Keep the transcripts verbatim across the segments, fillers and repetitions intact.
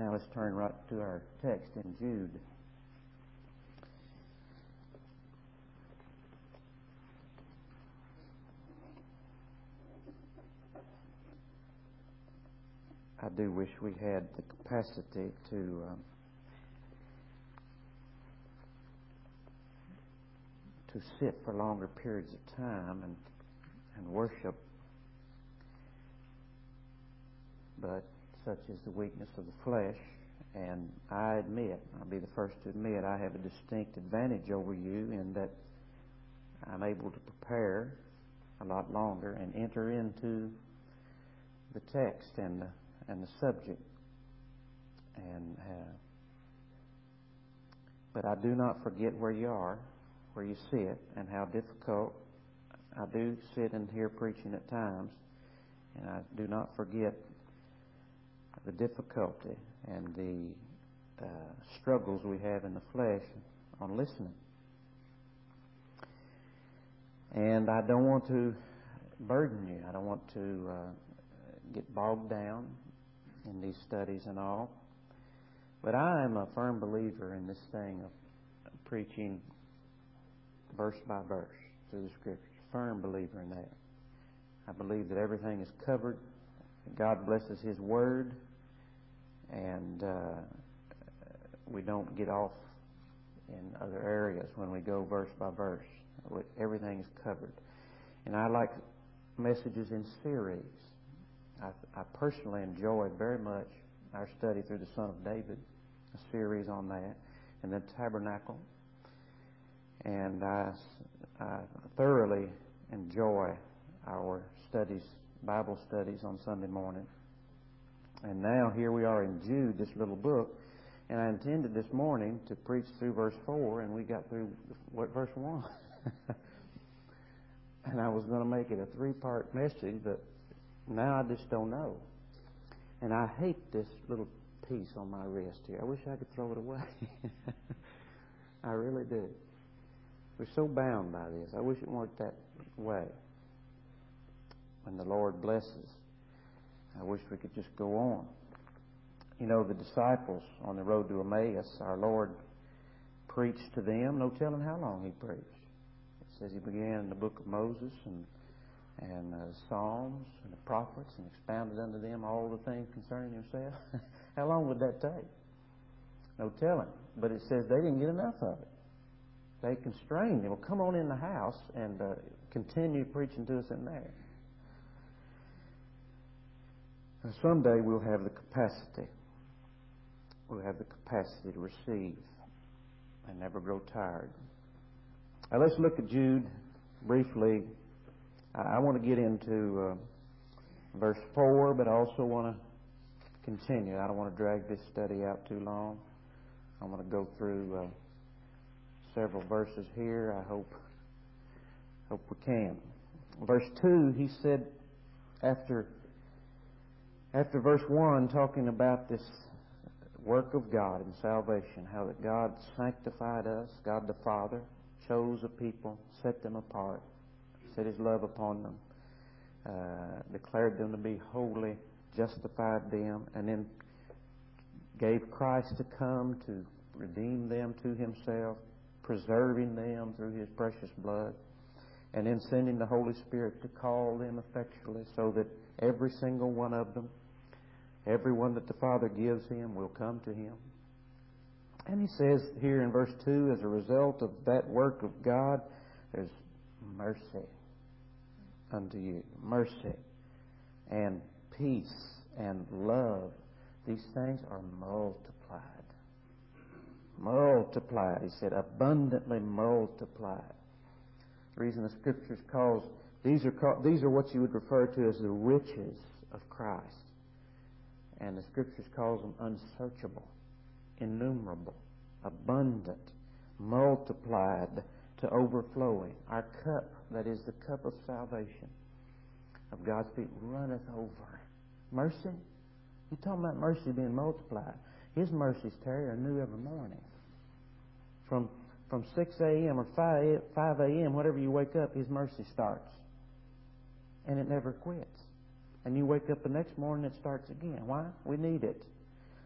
Now let's turn right to our text in Jude. I do wish we had the capacity to um, to sit for longer periods of time and and worship, but such is the weakness of the flesh. And I admit, I'll be the first to admit, I have a distinct advantage over you in that I'm able to prepare a lot longer and enter into the text and the, and the subject. And uh, but I do not forget where you are, where you sit, and how difficult. I do sit and hear preaching at times, and I do not forget the difficulty and the uh, struggles we have in the flesh on listening. And I don't want to burden you. I don't want to uh, get bogged down in these studies and all. But I am a firm believer in this thing of preaching verse by verse through the Scriptures. Firm believer in that. I believe that everything is covered. God blesses His Word, and uh, we don't get off in other areas when we go verse by verse. Everything is covered. And I like messages in series. I, I personally enjoyed very much our study through the Son of David, a series on that, and the Tabernacle. And I, I thoroughly enjoy our studies, Bible studies on Sunday morning. And now here we are in Jude, this little book, and I intended this morning to preach through verse four, and we got through what, verse one. And I was going to make it a three-part message, but now I just don't know. And I hate this little piece on my wrist here. I wish I could throw it away. I really do. We're so bound by this. I wish it weren't that way. When the Lord blesses, I wish we could just go on. You know, the disciples on the road to Emmaus, our Lord preached to them. No telling how long He preached. It says He began in the book of Moses and and uh, Psalms and the prophets and expounded unto them all the things concerning Himself. How long would that take? No telling. But it says they didn't get enough of it. They constrained Him. Well, come on in the house and uh, continue preaching to us in there. And someday we'll have the capacity. We'll have the capacity to receive and never grow tired. Now let's look at Jude briefly. I want to get into uh, verse four, but I also want to continue. I don't want to drag this study out too long. I want to go through uh, several verses here. I hope hope we can. Verse two, he said, after after verse one, talking about this work of God in salvation, how that God sanctified us, God the Father chose a people, set them apart, set His love upon them, uh, declared them to be holy, justified them, and then gave Christ to come to redeem them to Himself, preserving them through His precious blood, and then sending the Holy Spirit to call them effectually so that every single one of them, everyone that the Father gives Him, will come to Him. And he says here in verse two, as a result of that work of God, there's mercy unto you. Mercy and peace and love. These things are multiplied. Multiplied. He said, abundantly multiplied. The reason the Scriptures calls, these are called, these are what you would refer to as the riches of Christ. And the Scriptures calls them unsearchable, innumerable, abundant, multiplied to overflowing. Our cup, that is the cup of salvation of God's people, runneth over. Mercy? You're talking about mercy being multiplied. His mercies, Terry, are new every morning. From from six a.m. or five a.m., whatever you wake up, His mercy starts. And it never quits. And you wake up the next morning, it starts again. Why? We need it.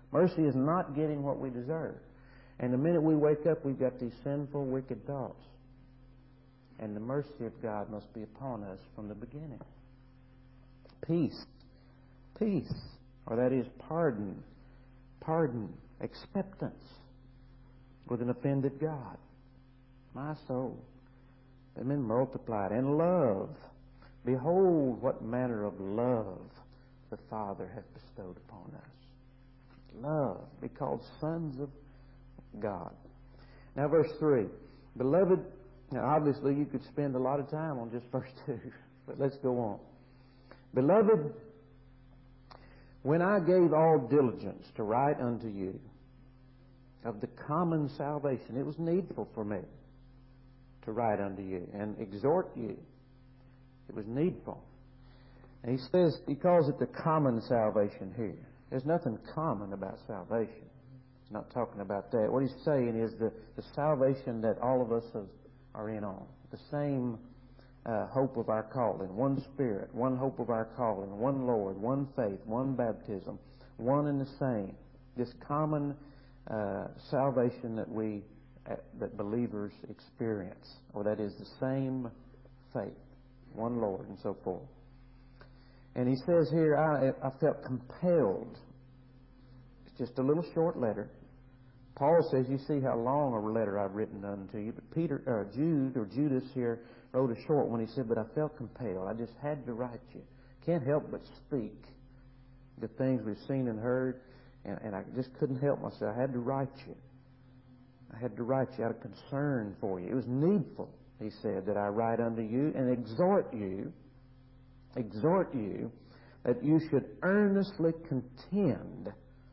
Mercy is not getting what we deserve. And the minute we wake up, we've got these sinful, wicked thoughts. And the mercy of God must be upon us from the beginning. Peace. Peace. Or that is pardon. Pardon. Acceptance with an offended God. My soul. They've been multiplied. And love. Behold what manner of love the Father hath bestowed upon us. Love. Be called sons of God. Now verse three. Beloved, now obviously you could spend a lot of time on just verse two, but let's go on. Beloved, when I gave all diligence to write unto you of the common salvation, it was needful for me to write unto you and exhort you. It was needful. And he says, he calls it the common salvation here. There's nothing common about salvation. He's not talking about that. What he's saying is the, the salvation that all of us have, are in on. The same uh, hope of our calling. One Spirit, one hope of our calling, one Lord, one faith, one baptism, one and the same. This common uh, salvation that we, uh, that believers experience, or that is the same faith, one Lord, and so forth. And he says here, I, I felt compelled. It's just a little short letter. Paul says, you see how long a letter I've written unto you. But Peter, uh, Jude, or Judas here, wrote a short one. He said, but I felt compelled. I just had to write you. Can't help but speak the things we've seen and heard. And, and I just couldn't help myself. I had to write you. I had to write you out of concern for you. It was needful, he said, that I write unto you and exhort you, exhort you, that you should earnestly contend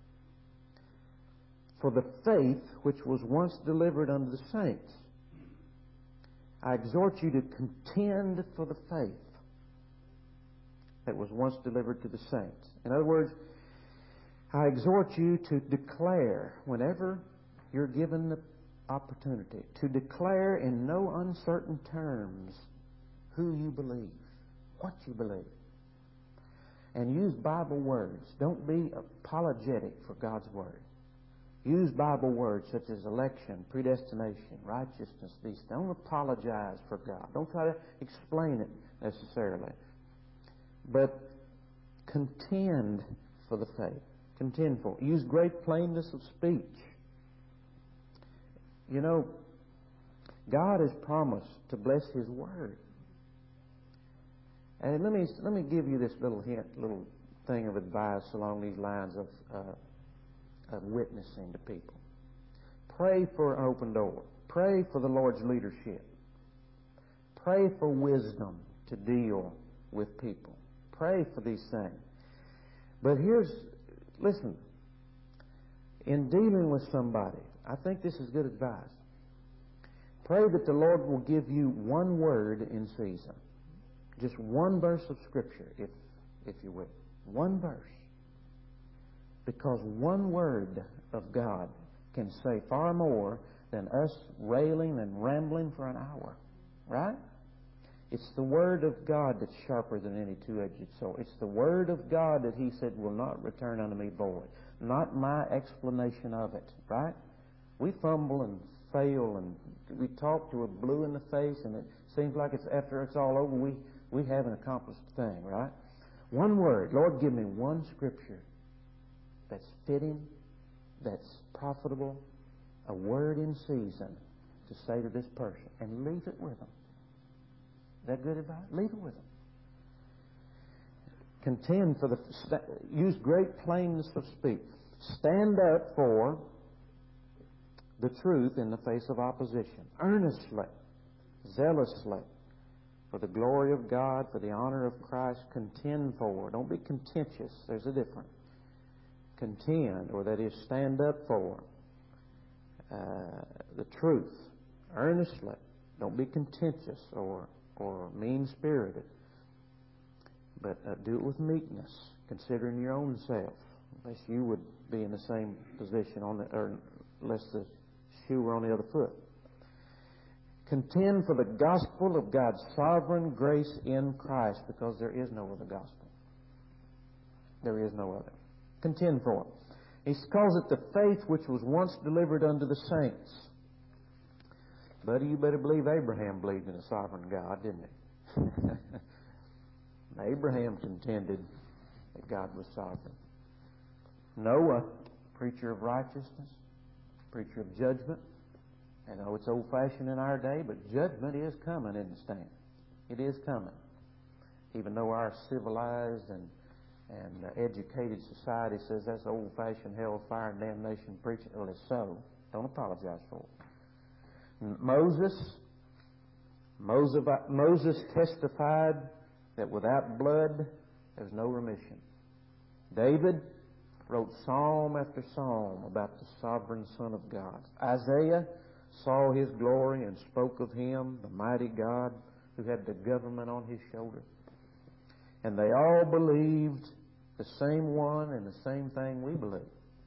for the faith which was once delivered unto the saints. I exhort you to contend for the faith that was once delivered to the saints. In other words, I exhort you to declare, whenever you're given the opportunity, to declare in no uncertain terms who you believe, what you believe. And use Bible words. Don't be apologetic for God's Word. Use Bible words such as election, predestination, righteousness, these. Don't apologize for God. Don't try to explain it necessarily. But contend for the faith. Contend for it. Use great plainness of speech. You know, God has promised to bless His Word. And let me let me give you this little hint, little thing of advice along these lines of uh, of witnessing to people. Pray for an open door. Pray for the Lord's leadership. Pray for wisdom to deal with people. Pray for these things. But here's, listen, in dealing with somebody, I think this is good advice. Pray that the Lord will give you one word in season. Just one verse of Scripture, if if you will. One verse. Because one word of God can say far more than us railing and rambling for an hour. Right? It's the Word of God that's sharper than any two-edged sword. It's the Word of God that He said will not return unto me void. Not my explanation of it. Right? We fumble and fail and we talk to a blue in the face, and it seems like it's after it's all over, we, we haven't accomplished a thing, right? One word. Lord, give me one Scripture that's fitting, that's profitable, a word in season to say to this person, and leave it with them. Is that good advice? Leave it with them. Contend for the, use great plainness of speech. Stand up for the truth in the face of opposition. Earnestly, zealously, for the glory of God, for the honor of Christ, contend for. Don't be contentious. There's a difference. Contend, or that is stand up for uh, the truth. Earnestly. Don't be contentious or, or mean-spirited. But uh, do it with meekness, considering your own self, unless you would be in the same position, on the, or unless the shoe were on the other foot. Contend for the gospel of God's sovereign grace in Christ, because there is no other gospel. There is no other. Contend for it. He calls it the faith which was once delivered unto the saints. Buddy, you better believe Abraham believed in a sovereign God, didn't he? Abraham contended that God was sovereign. Noah, preacher of righteousness, preacher of judgment. I know it's old-fashioned in our day, but judgment is coming, isn't it, Stan? It is coming. Even though our civilized and and uh, educated society says that's old-fashioned hellfire and damnation preaching. Well, it's so. Don't apologize for it. Moses, Moses, Moses testified that without blood there's no remission. David wrote psalm after psalm about the sovereign Son of God. Isaiah saw His glory and spoke of Him, the mighty God who had the government on His shoulder. And they all believed the same one and the same thing we believe.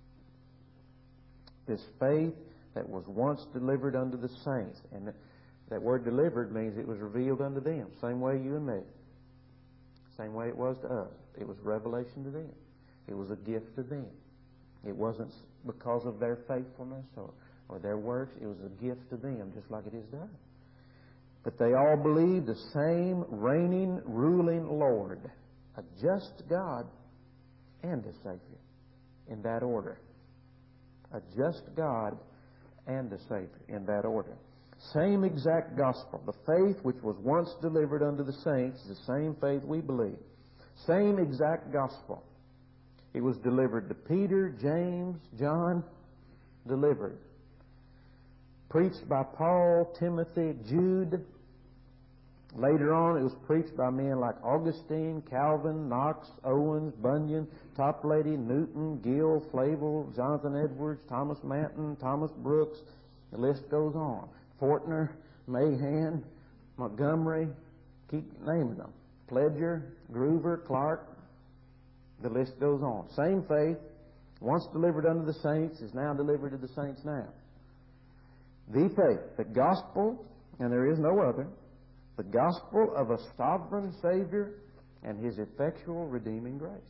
This faith that was once delivered unto the saints. And that word delivered means it was revealed unto them. Same way you and me. Same way it was to us. It was revelation to them. It was a gift to them. It wasn't because of their faithfulness or, or their works. It was a gift to them, just like it is to us. But they all believed the same reigning, ruling Lord, a just God and a Savior, in that order. A just God and a Savior, in that order. Same exact gospel. The faith which was once delivered unto the saints is the same faith we believe. Same exact gospel. It was delivered to Peter, James, John, delivered. Preached by Paul, Timothy, Jude. Later on, it was preached by men like Augustine, Calvin, Knox, Owens, Bunyan, Toplady, Newton, Gill, Flavel, Jonathan Edwards, Thomas Manton, Thomas Brooks. The list goes on. Fortner, Mahan, Montgomery, keep naming them. Pledger, Groover, Clark. The list goes on. Same faith, once delivered unto the saints, is now delivered to the saints now. The faith, the gospel, and there is no other, the gospel of a sovereign Savior and His effectual redeeming grace.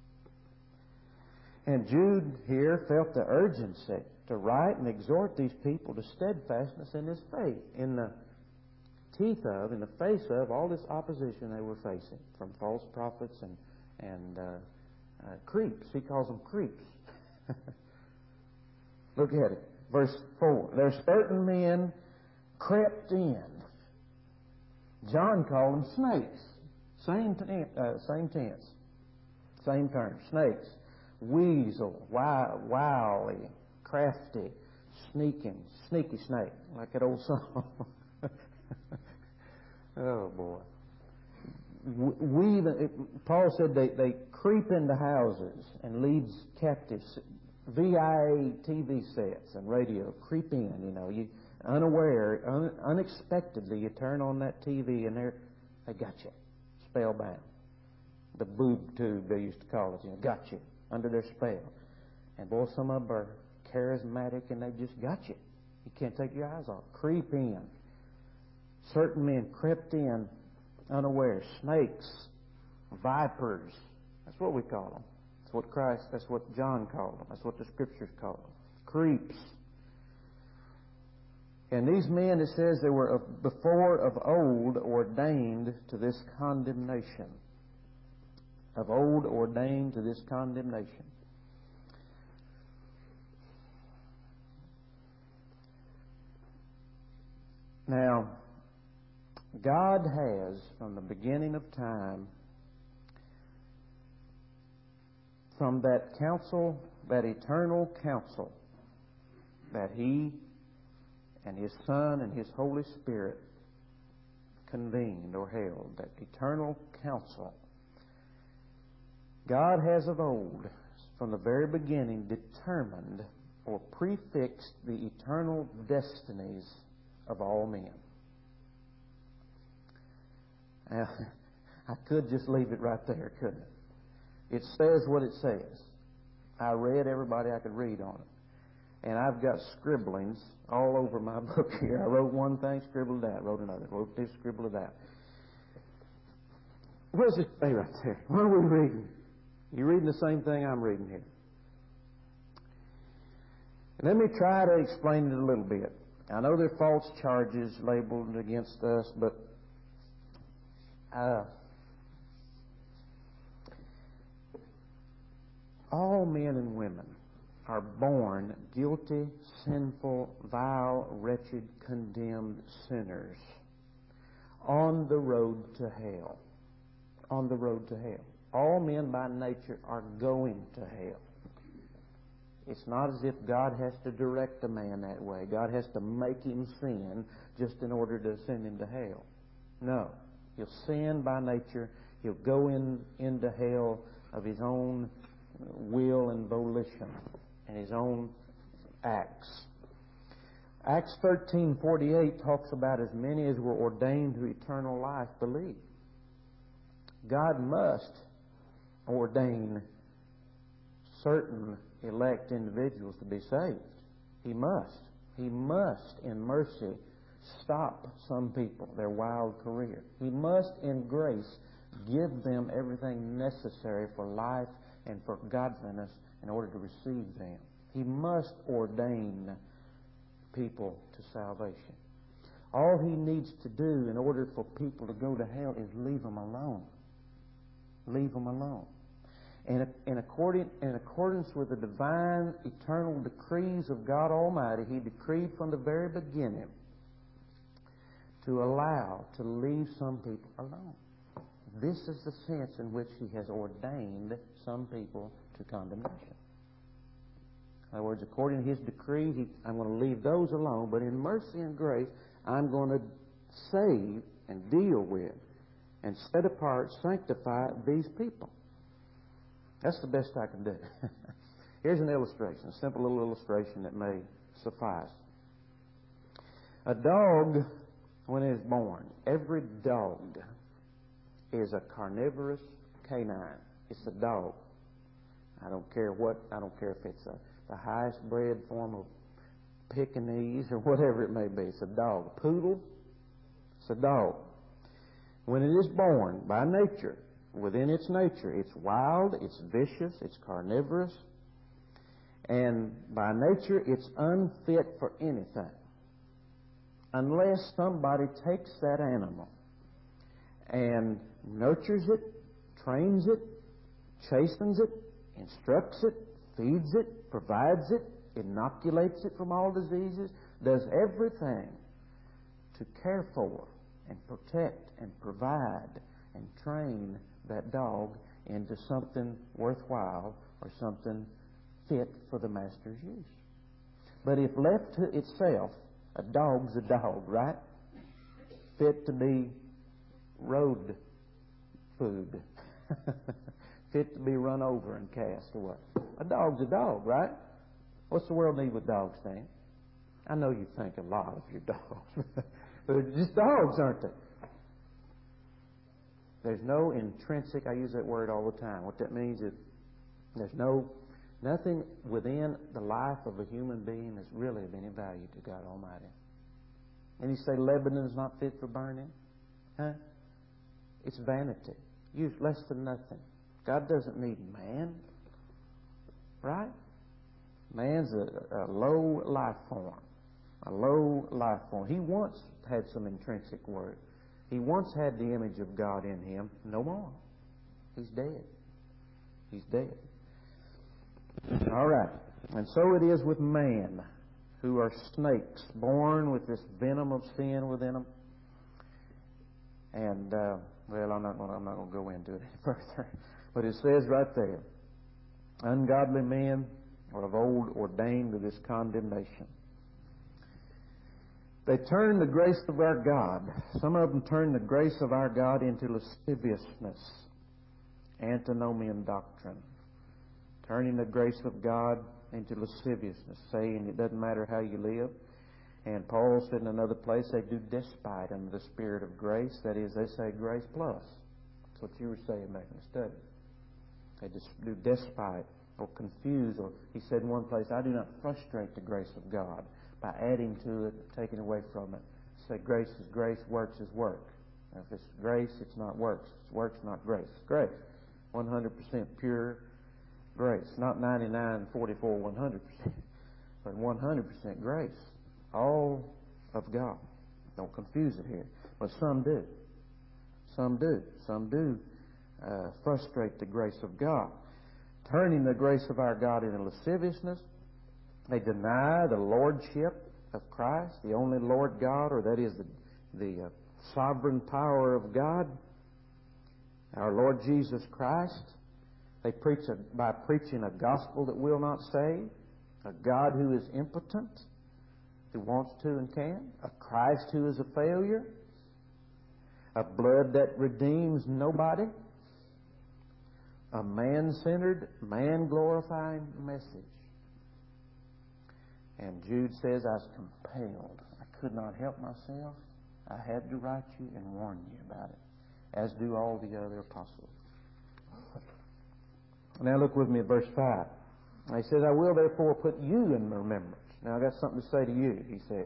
And Jude here felt the urgency to write and exhort these people to steadfastness in this faith, in the teeth of, in the face of all this opposition they were facing from false prophets and, and uh, uh, creeps. He calls them creeps. Look at it. Verse four. There certain men crept in. John called them snakes. Same, ten, uh, same tense. Same term. Snakes. Weasel. Wild, wily. Crafty. Sneaking. Sneaky snake. Like that old song. Oh, boy. We, Paul said they, they creep into houses and leads captives. V I A T V sets and radio creep in, you know. You unaware, un, unexpectedly, you turn on that T V and they're, they got you, spellbound. The boob tube, they used to call it, you know, got you under their spell. And boy, some of them are charismatic and they just got you. You can't take your eyes off. Creep in. Certain men crept in unaware. Snakes, vipers. That's what we call them. That's what Christ, that's what John called them. That's what the Scriptures call them. Creeps. And these men, it says, they were of, before of old ordained to this condemnation. Of old ordained to this condemnation. Now, God has, from the beginning of time, from that counsel, that eternal counsel that He and His Son and His Holy Spirit convened or held, that eternal counsel, God has of old, from the very beginning, determined or prefixed the eternal destinies of all men. Now, I could just leave it right there, couldn't it? It says what it says. I read everybody I could read on it. And I've got scribblings all over my book here. I wrote one thing, scribbled that, wrote another, wrote this, scribbled that. What does it say right there? What are we reading? You're reading the same thing I'm reading here. Let me try to explain it a little bit. I know there are false charges labeled against us, but uh, all men and women are born guilty, sinful, vile, wretched, condemned sinners on the road to hell. On the road to hell. All men by nature are going to hell. It's not as if God has to direct a man that way. God has to make him sin just in order to send him to hell. No. He'll sin by nature. He'll go in into hell of his own will and volition and his own acts. Acts thirteen forty-eight talks about as many as were ordained to eternal life believe. God must ordain certain elect individuals to be saved. He must. He must, in mercy, stop some people, their wild career. He must, in grace, give them everything necessary for life and for godliness in order to receive them. He must ordain people to salvation. All he needs to do in order for people to go to hell is leave them alone. Leave them alone. And in, according, in accordance with the divine, eternal decrees of God Almighty, He decreed from the very beginning to allow, to leave some people alone. This is the sense in which He has ordained some people to condemnation. In other words, according to His decree, he, I'm going to leave those alone, but in mercy and grace, I'm going to save and deal with and set apart, sanctify these people. That's the best I can do. Here's an illustration, a simple little illustration that may suffice. A dog, when it is born, every dog is a carnivorous canine. It's a dog. I don't care what, I don't care if it's a, the highest bred form of Pekingese or whatever it may be. It's a dog. A poodle, it's a dog. When it is born, by nature, within its nature, it's wild, it's vicious, it's carnivorous, and by nature, it's unfit for anything. Unless somebody takes that animal and nurtures it, trains it, chastens it, instructs it, feeds it, provides it, inoculates it from all diseases, does everything to care for and protect and provide and train that dog into something worthwhile or something fit for the master's use. But if left to itself, a dog's a dog, right? Fit to be road food. Fit to be run over and cast away. A dog's a dog, right? What's the world need with dogs, Stan? I know you think a lot of your dogs. But they're just dogs, aren't they? There's no intrinsic, I use that word all the time. What that means is there's no, nothing within the life of a human being that's really of any value to God Almighty. And you say Lebanon is not fit for burning? Huh? It's vanity. Use less than nothing. God doesn't need man. Right? Man's a, a low life form. A low life form. He once had some intrinsic worth. He once had the image of God in him. No more. He's dead. He's dead. All right. And so it is with man, who are snakes, born with this venom of sin within them. And, uh, well, I'm not going I'm not going to go into it any further. But it says right there, ungodly men are of old ordained to this condemnation. They turn the grace of our God. Some of them turn the grace of our God into lasciviousness, antinomian doctrine. Turning the grace of God into lasciviousness, saying it doesn't matter how you live. And Paul said in another place, they do despite under the spirit of grace. That is, they say grace plus. That's what you were saying back in the study. They just do despite or confuse, or he said in one place, I do not frustrate the grace of God by adding to it, taking away from it. Say grace is grace, works is work. Now, if it's grace, it's not works. It's works, not grace. It's grace. one hundred percent pure grace. Not ninety-nine, forty-four, one hundred percent. but one hundred percent grace. All of God. Don't confuse it here. But some do. Some do. Some do uh, frustrate the grace of God, turning the grace of our God into lasciviousness. They deny the lordship of Christ, the only Lord God, or that is the, the uh, sovereign power of God, our Lord Jesus Christ. They preach a, by preaching a gospel that will not save, a God who is impotent, who wants to and can, a Christ who is a failure, a blood that redeems nobody, a man-centered, man-glorifying message. And Jude says, I was compelled. I could not help myself. I had to write you and warn you about it, as do all the other apostles. Now look with me at verse five. He says, I will therefore put you in remembrance. Now I've got something to say to you, he says.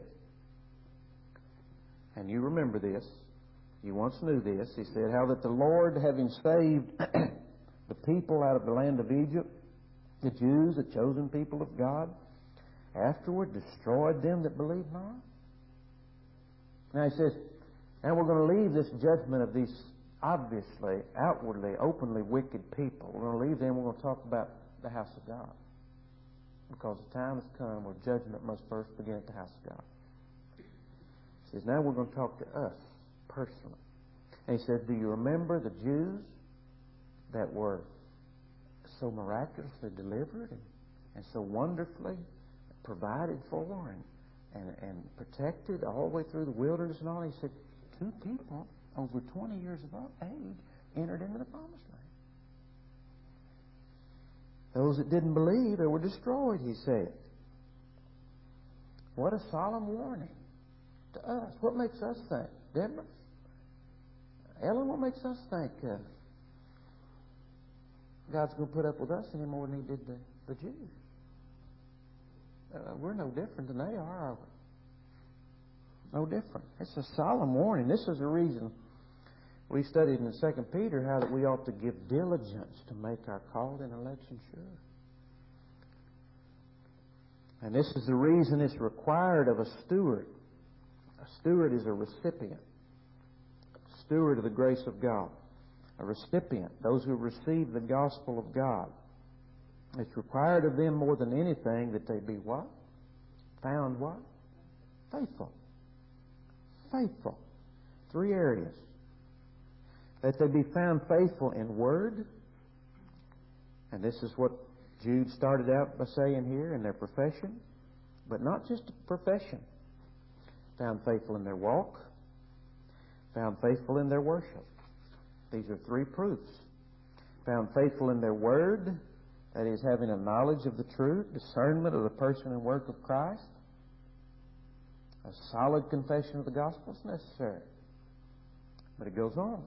And you remember this. You once knew this. He said, how that the Lord, having saved the people out of the land of Egypt, the Jews, the chosen people of God, afterward destroyed them that believed not. Now he says, and we're going to leave this judgment of these obviously, outwardly, openly wicked people. We're going to leave them. We're going to talk about the house of God. Because the time has come where judgment must first begin at the house of God. He says, now we're going to talk to us personally. And he says, do you remember the Jews that were so miraculously delivered and, and so wonderfully provided for and, and, and protected all the way through the wilderness and all? He said, two people over twenty years of age entered into the promised land. Those that didn't believe, they were destroyed, he said. What a solemn warning to us. What makes us think? Deborah? Ellen, what makes us think uh, God's going to put up with us any more than he did the, the Jews? Uh, we're no different than they are, are we? No different. It's a solemn warning. This is the reason we studied in Second Peter how that we ought to give diligence to make our call and election sure. And this is the reason it's required of a steward. A steward is a recipient. A steward of the grace of God. A recipient, those who receive the gospel of God. It's required of them more than anything that they be what? Found what? Faithful. Faithful. Three areas. That they be found faithful in word. And this is what Jude started out by saying here, in their profession. But not just a profession. Found faithful in their walk. Found faithful in their worship. These are three proofs. Found faithful in their word. That is, having a knowledge of the truth, discernment of the person and work of Christ. A solid confession of the gospel is necessary. But it goes on.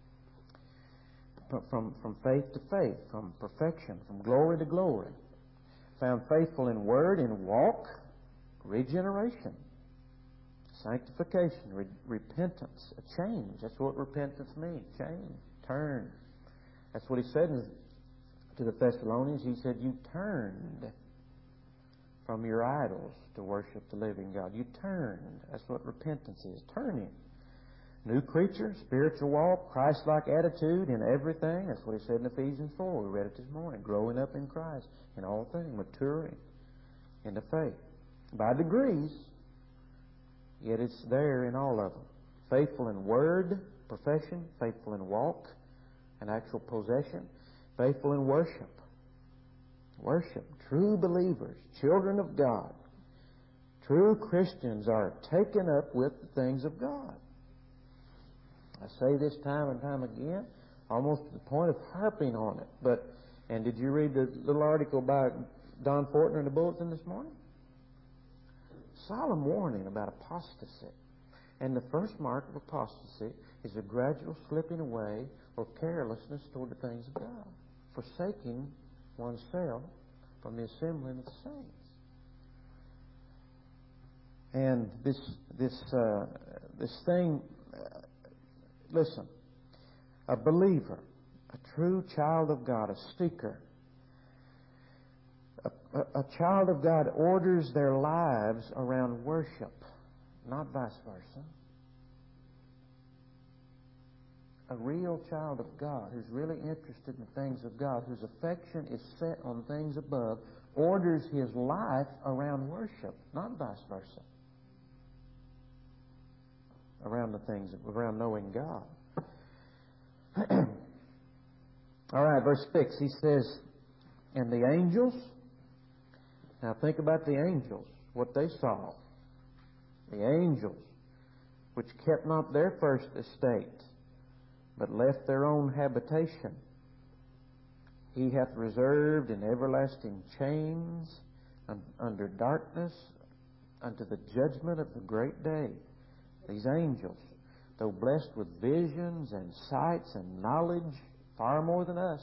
From, from faith to faith, from perfection, from glory to glory. Found faithful in word, in walk, regeneration, sanctification, re- repentance, a change. That's what repentance means. Change, turn. That's what he said in, to the Thessalonians. He said, you turned from your idols to worship the living God. You turned. That's what repentance is. Turning. New creature, spiritual walk, Christ-like attitude in everything. That's what he said in Ephesians four. We read it this morning. Growing up in Christ in all things, maturing into faith. By degrees, yet it's there in all of them. Faithful in word, profession, faithful in walk, an actual possession, faithful in worship. Worship. True believers, children of God, true Christians are taken up with the things of God. I say this time and time again, almost to the point of harping on it. But, and did you read the little article by Don Fortner in the Bulletin this morning? Solemn warning about apostasy. And the first mark of apostasy is a gradual slipping away or carelessness toward the things of God, forsaking oneself from the assembling of the saints. And this this uh, this thing. Uh, Listen, a believer, a true child of God, a seeker, a, a, a child of God orders their lives around worship, not vice versa. A real child of God who's really interested in the things of God, whose affection is set on things above, orders his life around worship, not vice versa. Around the things, around knowing God. All right, verse six, he says, and the angels, now think about the angels, what they saw. The angels, which kept not their first estate, but left their own habitation, he hath reserved in everlasting chains un- under darkness unto the judgment of the great day. These angels, though blessed with visions and sights and knowledge, far more than us,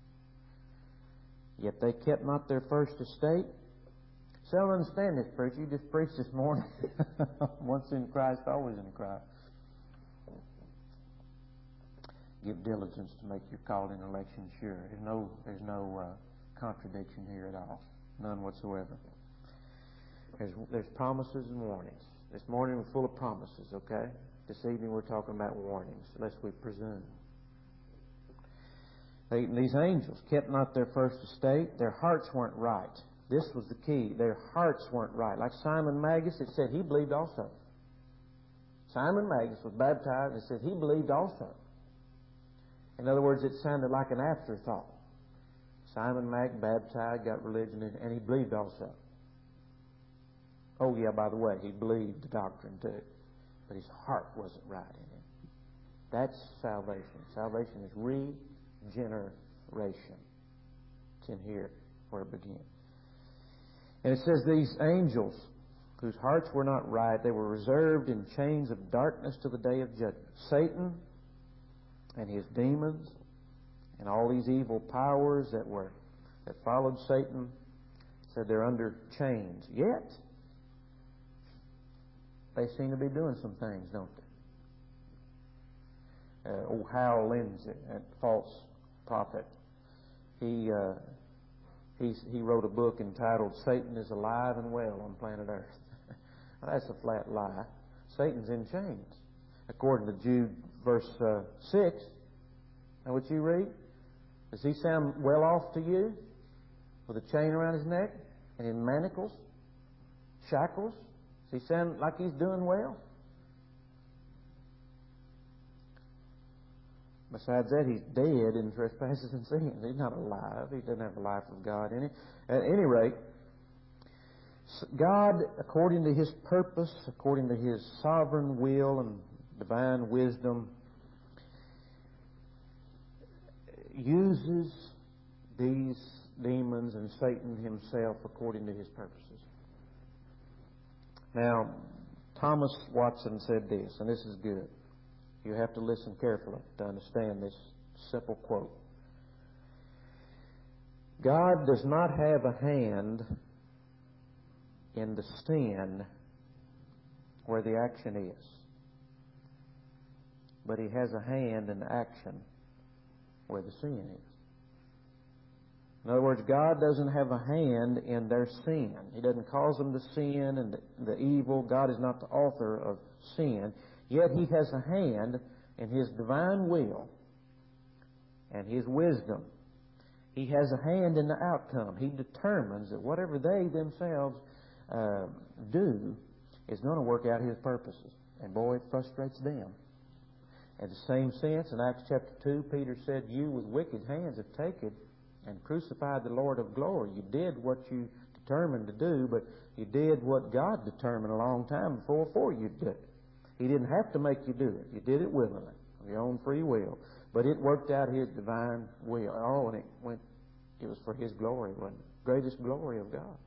yet they kept not their first estate. So I don't understand this, preacher. You just preached this morning. Once in Christ, always in Christ. Give diligence to make your calling and election sure. There's no, there's no uh, contradiction here at all. None whatsoever. There's, there's promises and warnings. This morning we're full of promises, okay? This evening we're talking about warnings, lest we presume. They, these angels kept not their first estate. Their hearts weren't right. This was the key. Their hearts weren't right. Like Simon Magus, it said he believed also. Simon Magus was baptized, and it said he believed also. In other words, it sounded like an afterthought. Simon Mag baptized, got religion, and he believed also. Oh, yeah, by the way, he believed the doctrine too. But his heart wasn't right in him. That's salvation. Salvation is regeneration. It's in here where it begins. And it says these angels, whose hearts were not right, they were reserved in chains of darkness to the day of judgment. Satan and his demons and all these evil powers that were that followed Satan, said they're under chains. Yet they seem to be doing some things, don't they? Uh, old Hal Lindsey, that false prophet, he uh, he he wrote a book entitled "Satan is Alive and Well on Planet Earth." Well, that's a flat lie. Satan's in chains, according to Jude verse uh, six. Now, what you read? Does he sound well off to you, with a chain around his neck and in manacles, shackles? Does he sound like he's doing well? Besides that, he's dead in trespasses and sins. He's not alive. He doesn't have the life of God in him. At any rate, God, according to His purpose, according to His sovereign will and divine wisdom, uses these demons and Satan himself according to His purposes. Now, Thomas Watson said this, and this is good. You have to listen carefully to understand this simple quote. God does not have a hand in the sin where the action is, but He has a hand in the action where the sin is. In other words, God doesn't have a hand in their sin. He doesn't cause them to sin and the, the evil. God is not the author of sin. Yet He has a hand in His divine will and His wisdom. He has a hand in the outcome. He determines that whatever they themselves uh, do is going to work out His purposes. And boy, it frustrates them. In the same sense, in Acts chapter two, Peter said, "You with wicked hands have taken and crucified the Lord of glory." You did what you determined to do, but you did what God determined a long time before for you to do. He didn't have to make you do it. You did it willingly, of your own free will. But it worked out His divine will. Oh, and it went. It was for His glory, wasn't it? Greatest glory of God.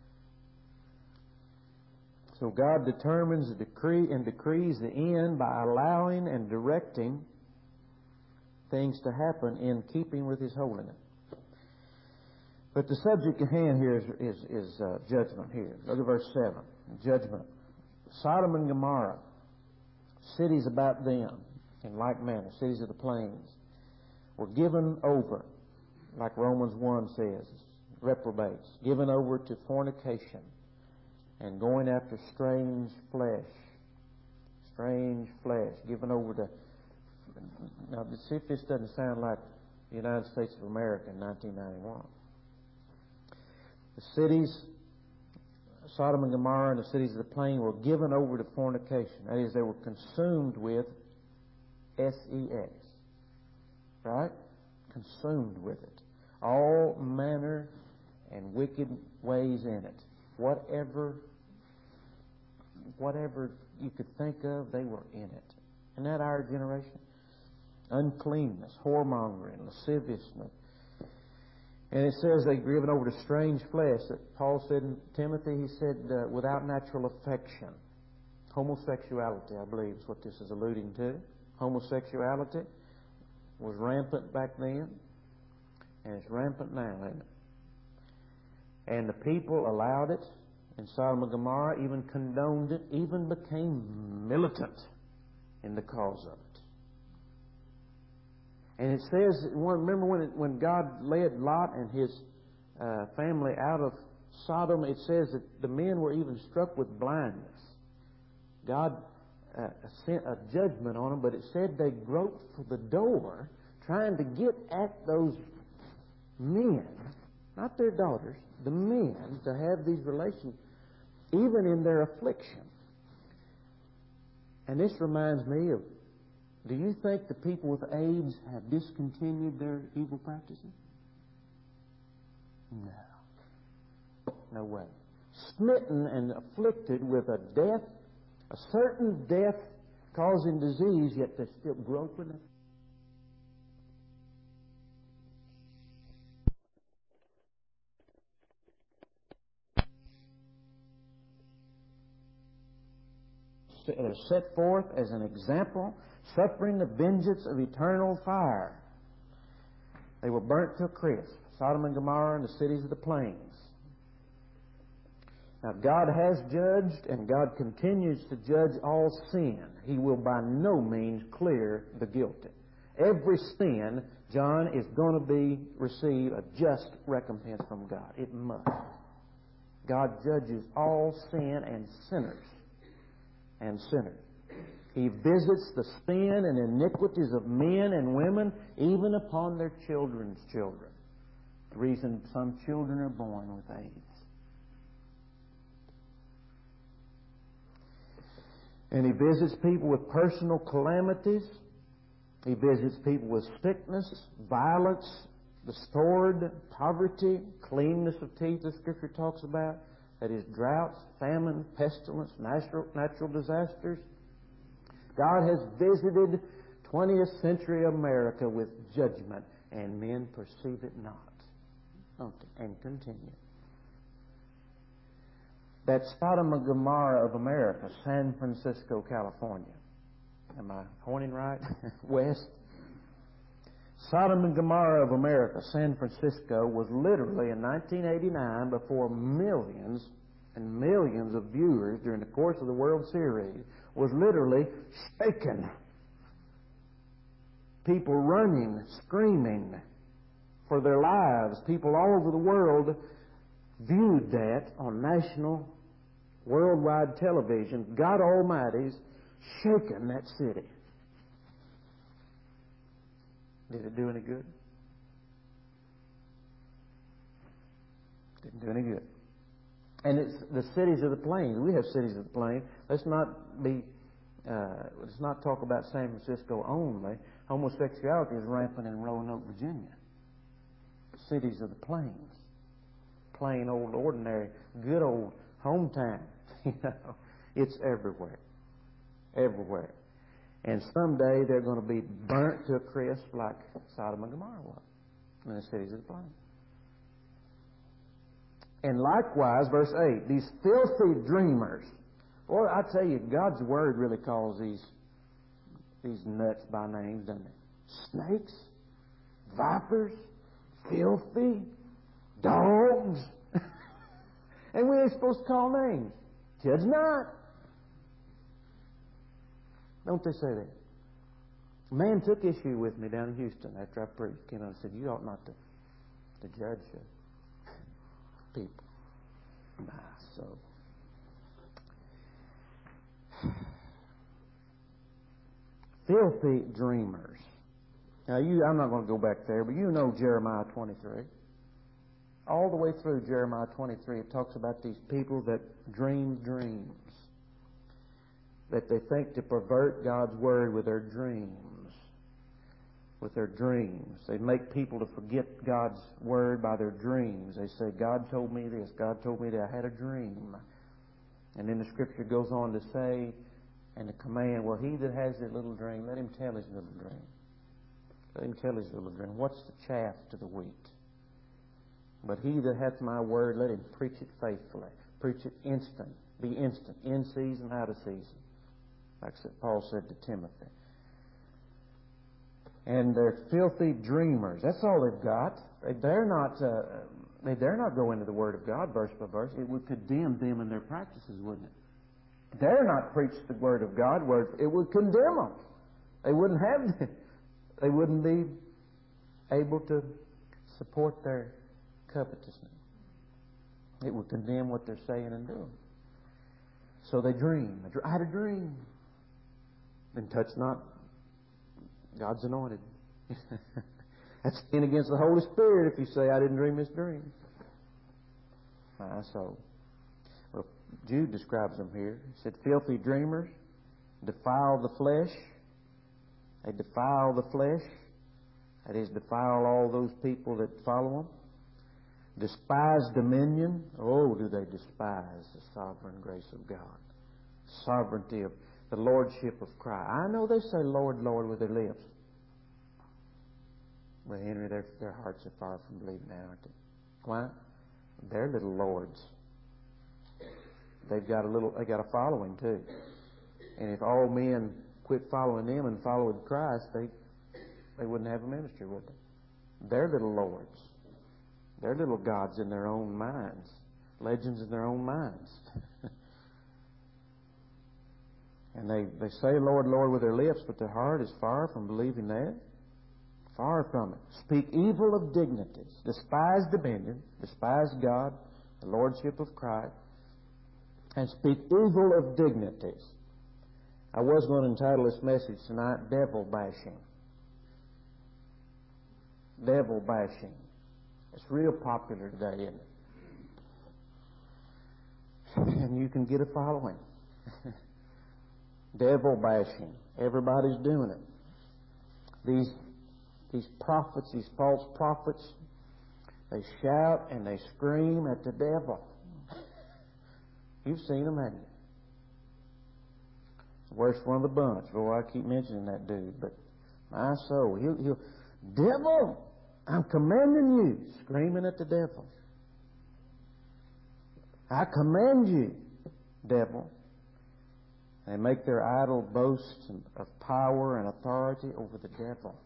So God determines the decree and decrees the end by allowing and directing things to happen in keeping with His holiness. But the subject at hand here is, is, is uh, judgment here. Look at verse seven. Judgment. Sodom and Gomorrah, cities about them, in like manner, cities of the plains, were given over, like Romans one says. reprobates, given over to fornication, and going after strange flesh. Strange flesh, given over to... Now, see if this doesn't sound like the United States of America in nineteen ninety-one. The cities, Sodom and Gomorrah and the cities of the plain, were given over to fornication. That is, they were consumed with S E X. Right? Consumed with it. All manner and wicked ways in it. Whatever, whatever you could think of, they were in it. Isn't that our generation? Uncleanness, whoremongering, lasciviousness. And it says they're given over to strange flesh. That Paul said in Timothy, he said, uh, without natural affection. Homosexuality, I believe, is what this is alluding to. Homosexuality was rampant back then, and it's rampant now, isn't it? And the people allowed it in Sodom and Gomorrah, even condoned it, even became militant in the cause of it. And it says, remember when, it, when God led Lot and his uh, family out of Sodom, it says that the men were even struck with blindness. God uh, sent a judgment on them, but it said they groped for the door trying to get at those men, not their daughters, the men, to have these relations, even in their affliction. And this reminds me of, do you think the people with AIDS have discontinued their evil practices? No. No way. Smitten and afflicted with a death, a certain death-causing disease, yet they're still groping it. They're set forth as an example, suffering the vengeance of eternal fire. They were burnt to a crisp. Sodom and Gomorrah and the cities of the plains. Now, God has judged, and God continues to judge all sin. He will by no means clear the guilty. Every sin, John, is going to be receive a just recompense from God. It must. God judges all sin and sinners. And sinners. He visits the sin and iniquities of men and women, even upon their children's children. The reason some children are born with AIDS. And He visits people with personal calamities. He visits people with sickness, violence, the sword, poverty, cleanness of teeth, the Scripture talks about. That is, droughts, famine, pestilence, natural, natural disasters. God has visited twentieth century America with judgment, and men perceive it not. Okay, and continue. That's Sodom and Gomorrah of America, San Francisco, California. Am I pointing right? West. Sodom and Gomorrah of America, San Francisco, was literally in nineteen eighty-nine, before millions and millions of viewers during the course of the World Series, was literally shaken. People running, screaming for their lives. People all over the world viewed that on national, worldwide television. God Almighty's shaken that city. Did it do any good? Didn't do any good. And it's the cities of the plains. We have cities of the plains. Let's not be. Uh, let's not talk about San Francisco only. Homosexuality is rampant in Roanoke, Virginia. Cities of the plains. Plain old, ordinary, good old hometown. You know, it's everywhere, everywhere. And someday they're going to be burnt to a crisp like Sodom and Gomorrah was in the cities of the plain. And likewise, verse eight, these filthy dreamers. Boy, I tell you, God's Word really calls these, these nuts by names, doesn't it? Snakes, vipers, filthy, dogs. And we ain't supposed to call names. Judge not. Don't they say that? A man took issue with me down in Houston after I preached. Came out and said, you ought not to, to judge. people. My soul. Filthy dreamers. Now, you, I'm not going to go back there, but you know Jeremiah twenty-three. All the way through Jeremiah twenty-three, it talks about these people that dream dreams. That they think to pervert God's Word with their dreams. With their dreams. They make people to forget God's Word by their dreams. They say, God told me this, God told me that, I had a dream. And then the Scripture goes on to say, and the command, well, he that has a little dream, let him tell his little dream. Let him tell his little dream. What's the chaff to the wheat? But he that hath my word, let him preach it faithfully. Preach it instant. Be instant. In season, out of season. Like Paul said to Timothy. And they're filthy dreamers. That's all they've got. They dare not, uh, they dare not go into the Word of God verse by verse. It would condemn them in their practices, wouldn't it? Dare not preach the Word of God. Word, it would condemn them. They wouldn't have the, They wouldn't be able to support their covetousness. It would condemn what they're saying and doing. So they dream. I had a dream. Then touch not God's anointed. That's sin against the Holy Spirit if you say, I didn't dream this dream. My soul. Well, Jude describes them here. He said, filthy dreamers, defile the flesh. They defile the flesh. That is, defile all those people that follow them. Despise dominion. Oh, do they despise the sovereign grace of God. Sovereignty of the lordship of Christ. I know they say Lord, Lord with their lips. But Henry, their, their hearts are far from believing that, aren't they? Why? They're little lords. They've got a little, they got a following too. And if all men quit following them and following Christ, they they wouldn't have a ministry, would they? They're little lords. They're little gods in their own minds. Legends in their own minds. And they, they say, Lord, Lord, with their lips, but their heart is far from believing that. Far from it. Speak evil of dignities. Despise dominion. Despise God, the lordship of Christ. And speak evil of dignities. I was going to entitle this message tonight, Devil Bashing. Devil Bashing. It's real popular today, isn't it? And you can get a following. Devil bashing. Everybody's doing it. These these prophets, these false prophets, they shout and they scream at the devil. You've seen them, haven't you? The worst one of the bunch. Oh, I keep mentioning that dude, but my soul, he'll, he'll devil, I'm commanding you, screaming at the devil. I command you, devil. They make their idle boast of power and authority over the devil.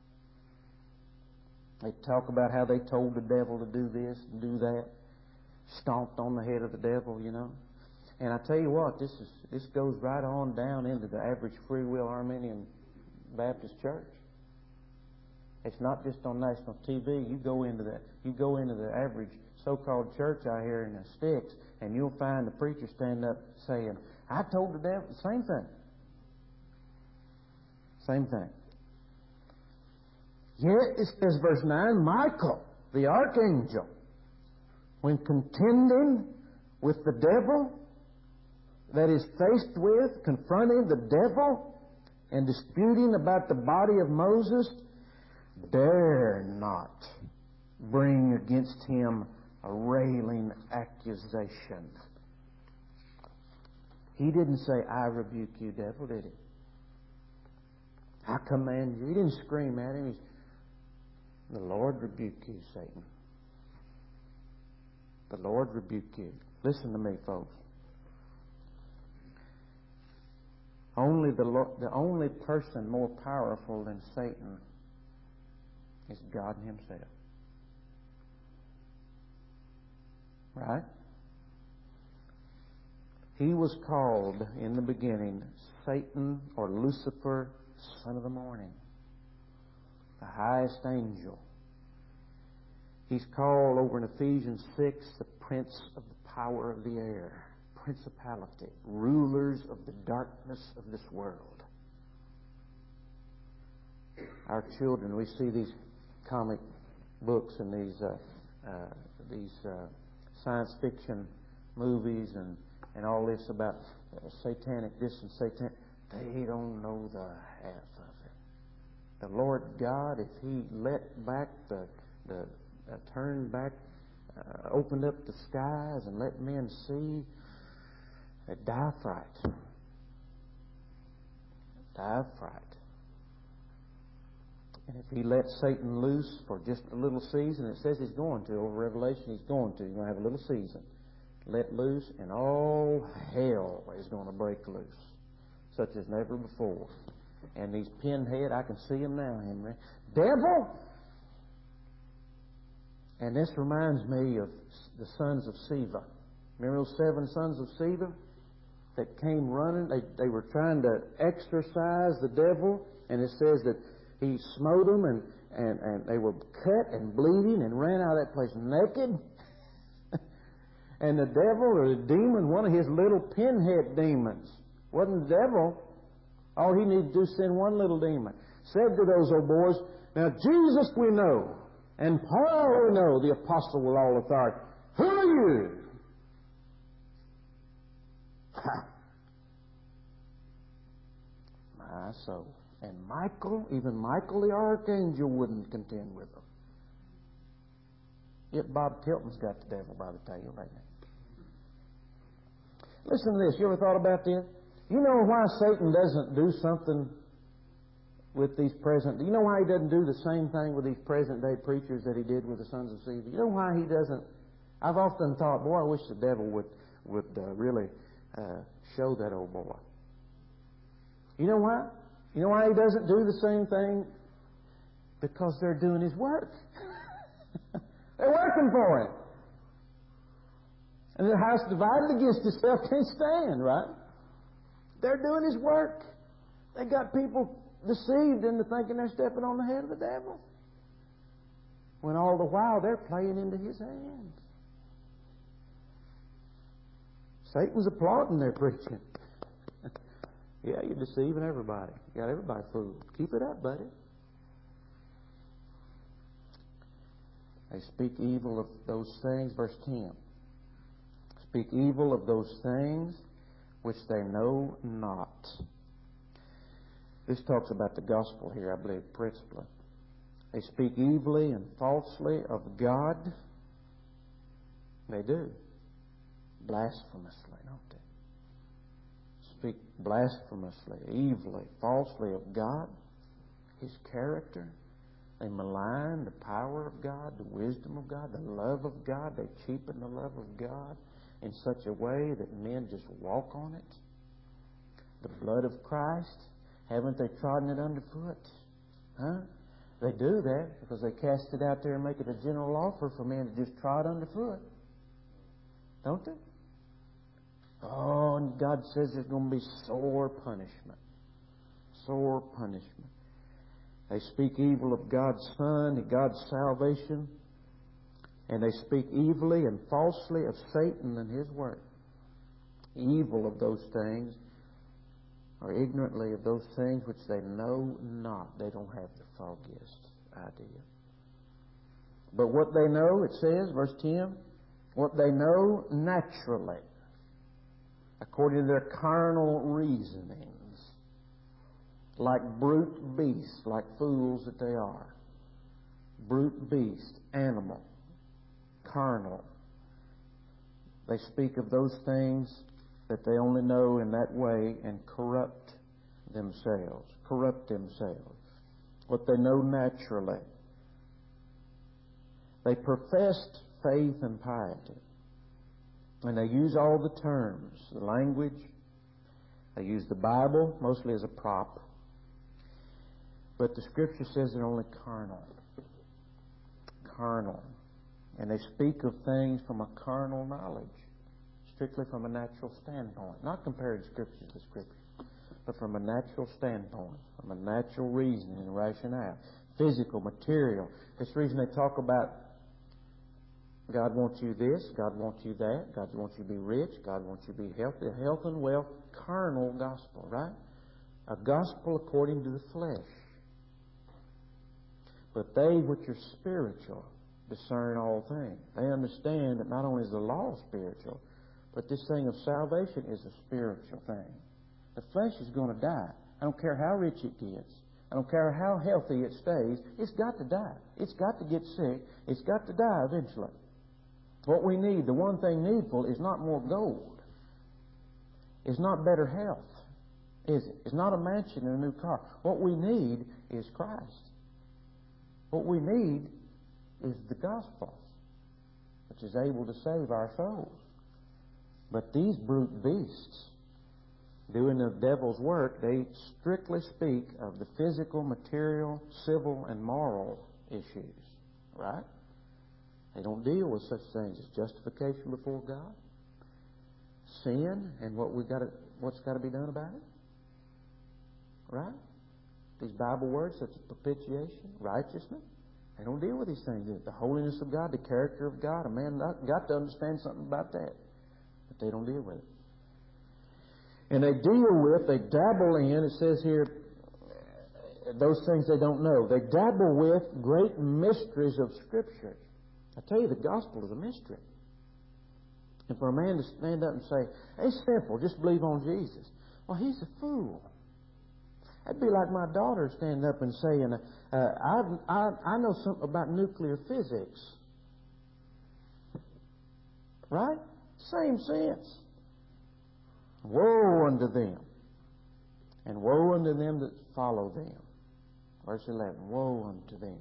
They talk about how they told the devil to do this and do that. Stomped on the head of the devil, you know. And I tell you what, this is this goes right on down into the average free will Arminian Baptist church. It's not just on national T V. You go into the you go into the average so-called church out here in the sticks, and you'll find the preacher stand up saying, I told the devil the same thing. Same thing. Yet, it says, verse nine, Michael, the archangel, when contending with the devil, that is faced with, confronting the devil, and disputing about the body of Moses, dare not bring against him a railing accusation. He didn't say, I rebuke you, devil, did he? I command you. He didn't scream at him. He's, the Lord rebuke you, Satan. The Lord rebuke you. Listen to me, folks. Only the, Lord, the only person more powerful than Satan is God himself. Right? He was called in the beginning Satan or Lucifer, son of the morning, the highest angel. He's called over in Ephesians six the prince of the power of the air, principality, rulers of the darkness of this world. Our children, we see these comic books and these uh, uh, these uh, science fiction movies and, and all this about uh, satanic this and satanic. They don't know the half of it. The Lord God, if He let back the the uh, turned back, uh, opened up the skies and let men see, they die of fright. Die of fright. And if He let Satan loose for just a little season, it says He's going to, over Revelation, He's going to. He's going to have a little season. Let loose, and all hell is going to break loose, such as never before. And these pinhead, I can see them now, Henry. Devil! And this reminds me of the sons of Sceva. Remember those seven sons of Sceva that came running? They, they were trying to exorcise the devil, and it says that he smote them, and, and, and they were cut and bleeding and ran out of that place naked. And the devil or the demon, one of his little pinhead demons, wasn't the devil. All he needed to do was send one little demon. Said to those old boys, now Jesus we know, and Paul we know, the apostle with all authority. Who are you? Ha! My soul. And Michael, even Michael the archangel wouldn't contend with them. Yet Bob Tilton's got the devil by the tail right now. Listen to this. You ever thought about this? You know why Satan doesn't do something with these present... You know why he doesn't do the same thing with these present-day preachers that he did with the sons of Sceva? You know why he doesn't... I've often thought, boy, I wish the devil would, would uh, really uh, show that old boy. You know why? You know why he doesn't do the same thing? Because they're doing his work. They're working for him. And the house divided against itself can't stand, right? They're doing his work. They got people deceived into thinking they're stepping on the head of the devil, when all the while they're playing into his hands. Satan's applauding their preaching. Yeah, you're deceiving everybody. You got everybody fooled. Keep it up, buddy. They speak evil of those things, verse ten. Speak evil of those things which they know not. This talks about the gospel here, I believe, principally. They speak evilly and falsely of God. They do. Blasphemously, don't they? Speak blasphemously, evilly, falsely of God, His character. They malign the power of God, the wisdom of God, the love of God. They cheapen the love of God in such a way that men just walk on it. The blood of Christ, haven't they trodden it underfoot? Huh? They do that because they cast it out there and make it a general offer for men to just trod underfoot. Don't they? Oh, and God says there's going to be sore punishment. Sore punishment. They speak evil of God's Son and God's salvation. And they speak evilly and falsely of Satan and his work. Evil of those things, or ignorantly of those things which they know not. They don't have the foggiest idea. But what they know, it says, verse ten, what they know naturally, according to their carnal reasonings, like brute beasts, like fools that they are. Brute beast, animal, carnal. They speak of those things that they only know in that way and corrupt themselves. Corrupt themselves. What they know naturally. They professed faith and piety. And they use all the terms, the language. They use the Bible mostly as a prop. But the Scripture says they're only carnal. Carnal. And they speak of things from a carnal knowledge. Strictly from a natural standpoint. Not comparing Scripture to Scripture, but from a natural standpoint. From a natural reasoning and rationale. Physical, material. This reason they talk about God wants you this, God wants you that, God wants you to be rich, God wants you to be healthy. A health and wealth, carnal gospel, right? A gospel according to the flesh. But they which are spiritual discern all things. They understand that not only is the law spiritual, but this thing of salvation is a spiritual thing. The flesh is going to die. I don't care how rich it gets. I don't care how healthy it stays. It's got to die. It's got to get sick. It's got to die eventually. What we need, the one thing needful, is not more gold. It's not better health, is it? It's not a mansion and a new car. What we need is Christ. What we need is the gospel, which is able to save our souls. But these brute beasts, doing the devil's work, they strictly speak of the physical, material, civil, and moral issues, right? They don't deal with such things as justification before God, sin, and what we got to, what's got to be done about it, right? These Bible words such as propitiation, righteousness, they don't deal with these things. The holiness of God, the character of God, a man got to understand something about that, but they don't deal with it. And they deal with, they dabble in, it says here, those things they don't know. They dabble with great mysteries of Scripture. I tell you, the gospel is a mystery. And for a man to stand up and say, it's simple, just believe on Jesus. Well, he's a fool. That'd be like my daughter standing up and saying, uh, I, I, I know something about nuclear physics. Right? Same sense. Woe unto them, and woe unto them that follow them. Verse eleven, woe unto them.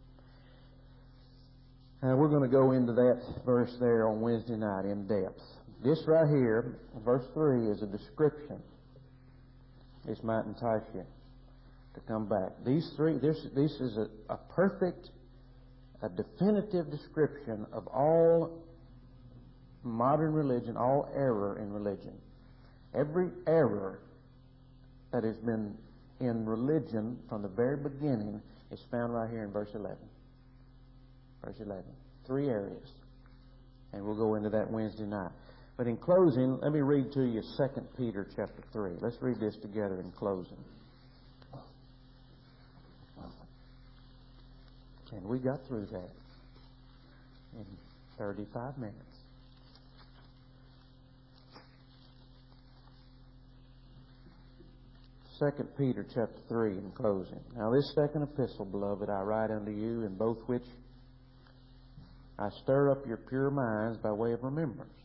Now we're going to go into that verse there on Wednesday night in depth. This right here, verse three, is a description. This might entice you to come back. These three, this, this is a, a perfect, a definitive description of all modern religion, all error in religion. Every error that has been in religion from the very beginning is found right here in verse eleven. Verse eleven. Three areas. And we'll go into that Wednesday night. But in closing, let me read to you Second Peter chapter three. Let's read this together in closing. And we got through that in thirty-five minutes. Second Peter chapter three in closing. Now this second epistle, beloved, I write unto you, in both which I stir up your pure minds by way of remembrance,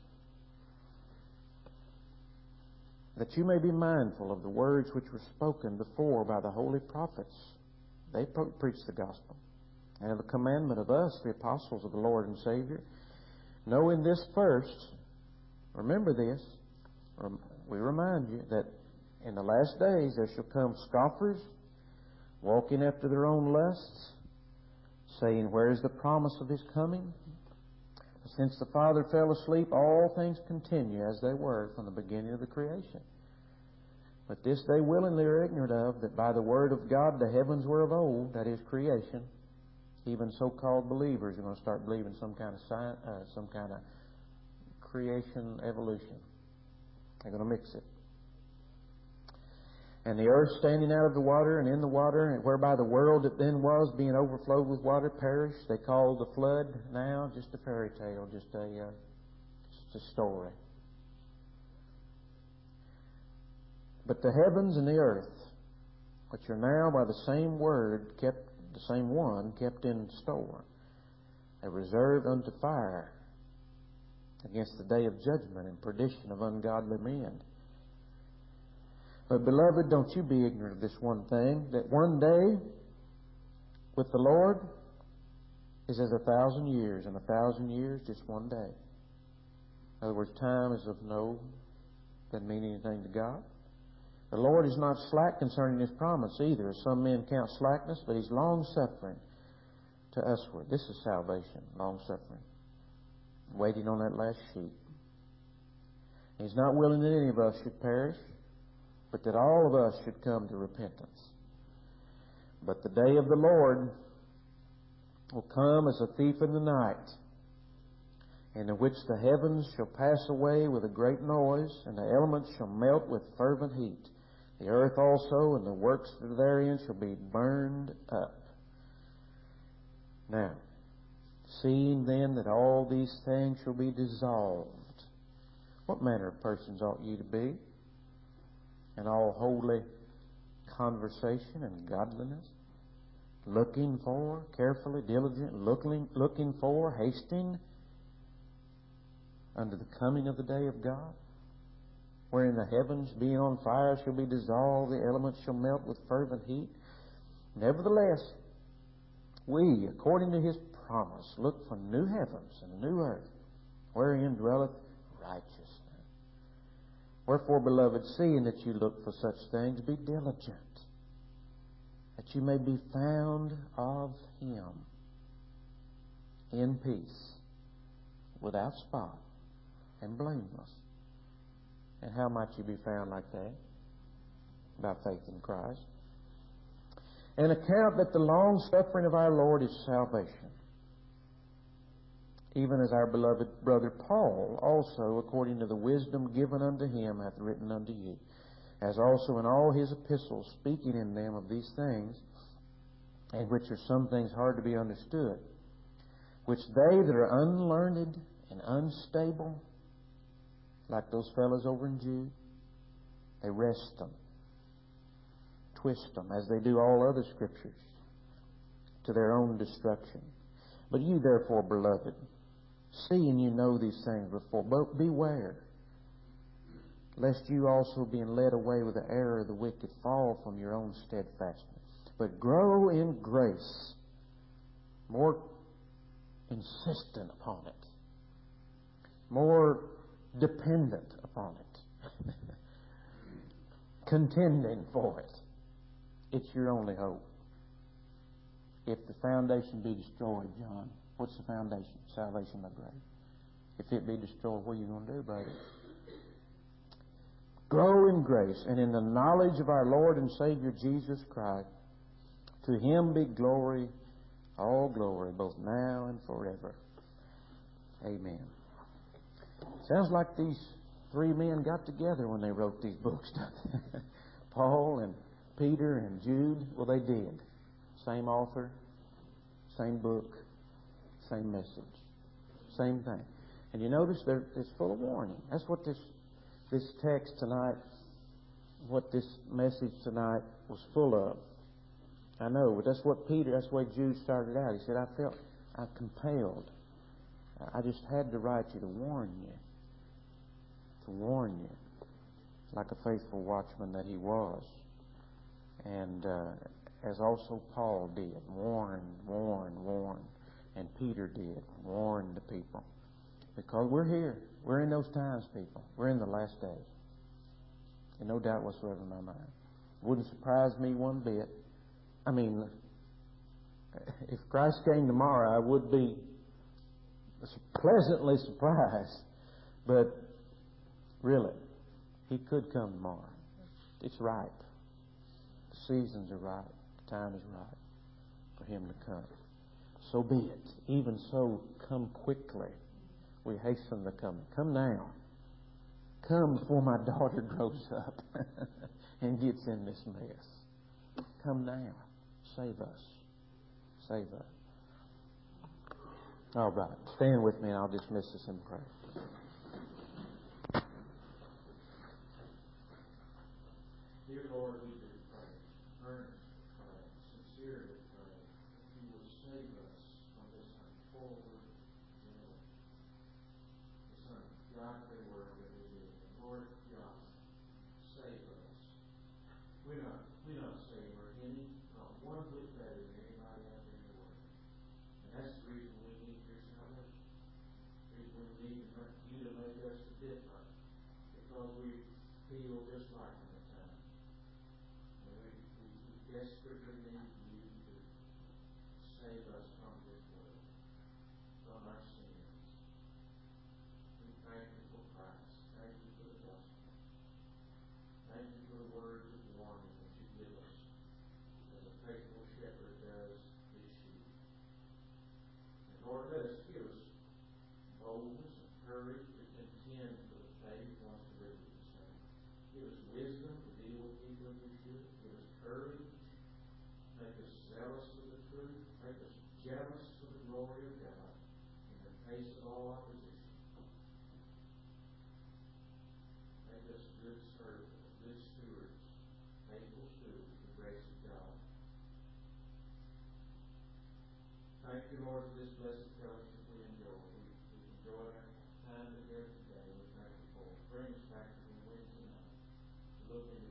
that you may be mindful of the words which were spoken before by the holy prophets. They pro- preached the gospel, and of the commandment of us, the apostles of the Lord and Savior, knowing this first, remember this, we remind you that in the last days there shall come scoffers, walking after their own lusts, saying, where is the promise of his coming? Since the Father fell asleep, all things continue as they were from the beginning of the creation. But this they willingly are ignorant of, that by the word of God the heavens were of old, that is creation. Even so-called believers are going to start believing some kind of science, uh, some kind of creation evolution. They're going to mix it. And the earth standing out of the water and in the water, and whereby the world that then was, being overflowed with water, perished. They call the flood now just a fairy tale, just a uh, just a story. But the heavens and the earth, which are now by the same word kept, the same one kept in store, are reserved unto fire against the day of judgment and perdition of ungodly men. But, beloved, don't you be ignorant of this one thing, that one day with the Lord is as a thousand years, and a thousand years just one day. In other words, time is of no, doesn't mean anything to God. The Lord is not slack concerning His promise either, as some men count slackness, but He's long-suffering to usward. This is salvation, long-suffering, waiting on that last sheep. He's not willing that any of us should perish, but that all of us should come to repentance. But the day of the Lord will come as a thief in the night, in which the heavens shall pass away with a great noise, and the elements shall melt with fervent heat. The earth also and the works that are therein shall be burned up. Now, seeing then that all these things shall be dissolved, what manner of persons ought ye to be? In all holy conversation and godliness, looking for, carefully, diligent, looking, looking for, hasting unto the coming of the day of God, wherein the heavens being on fire shall be dissolved, the elements shall melt with fervent heat. Nevertheless, we, according to His promise, look for new heavens and new earth, wherein dwelleth righteousness. Wherefore, beloved, seeing that you look for such things, be diligent, that you may be found of Him in peace, without spot, and blameless. And how might you be found like that? By faith in Christ. And account that the long suffering of our Lord is salvation, even as our beloved brother Paul also, according to the wisdom given unto him, hath written unto you, as also in all his epistles, speaking in them of these things, in which are some things hard to be understood, which they that are unlearned and unstable, like those fellows over in Jude, they wrest them, twist them, as they do all other scriptures, to their own destruction. But you therefore, beloved, seeing you know these things before, but beware, lest you also, being led away with the error of the wicked, fall from your own steadfastness. But grow in grace, more insistent upon it, more dependent upon it, contending for it. It's your only hope. If the foundation be destroyed, John, what's the foundation? Salvation by grace. If it be destroyed, what are you going to do, brother? Grow in grace and in the knowledge of our Lord and Savior Jesus Christ. To Him be glory, all glory, both now and forever. Amen. Sounds like these three men got together when they wrote these books, doesn't it? Paul and Peter and Jude. Well, they did. Same author, same book, same message, same thing. And you notice there, it's full of warning. That's what this this text tonight, what this message tonight was full of. I know, but that's what Peter, that's the way Jude started out. He said, I felt, I compelled. I just had to write you to warn you. To warn you. Like a faithful watchman that he was. And uh, as also Paul did. Warn, warn, warn. And Peter did. Warn the people. Because we're here. We're in those times, people. We're in the last days. And no doubt whatsoever in my mind. Wouldn't surprise me one bit. I mean, if Christ came tomorrow, I would be pleasantly surprised. But really, He could come tomorrow. It's ripe. The seasons are ripe. The time is ripe for Him to come. So be it. Even so, come quickly. We hasten the coming. Come now. Come before my daughter grows up and gets in this mess. Come now. Save us. Save us. All right. Stand with me and I'll dismiss us in prayer. Dear Lord, we do pray, earnest pray, sincerely pray, that You would save us from this unforward world, this ungodly world that we live in. Lord God, save us. We're not, we're not saved or any, not one whit better than anybody out there in the world. And that's the reason we need your salvation. The reason we need You to make us different, because we feel just like them at times. And we, we, we desperately need You to save us from this world, from our sins. We thank You for Christ. Thank You for the gospel. Thank You for the words of warning that You give us, as a faithful shepherd does his sheep. And Lord, let us give us boldness jealous for the glory of God in the face of all opposition. Make us good servants, good stewards, faithful stewards of the grace of God. Thank you, Lord, for this blessed fellowship we enjoy. We, we enjoyed our time together today. We're thankful for it. Bring us back to the Wednesday night to look into